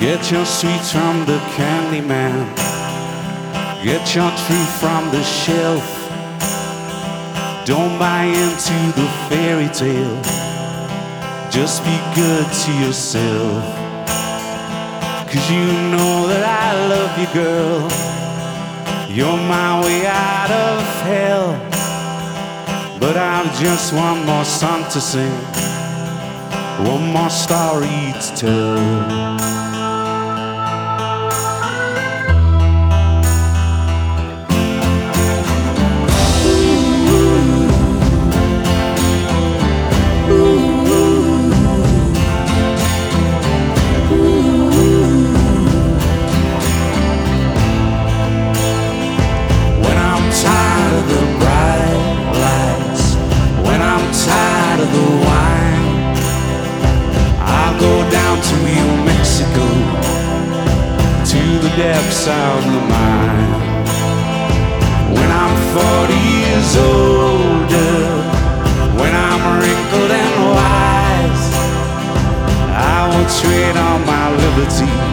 Get your sweets from the candy man. Get your truth from the shelf. Don't buy into the fairy tale. Just be good to yourself. 'Cause you know that I love you, girl. You're my way out of hell. But I've just one more song to sing, one more story to tell. Depths of the mind. When I'm 40 years older, when I'm wrinkled and wise, I will trade all my liberty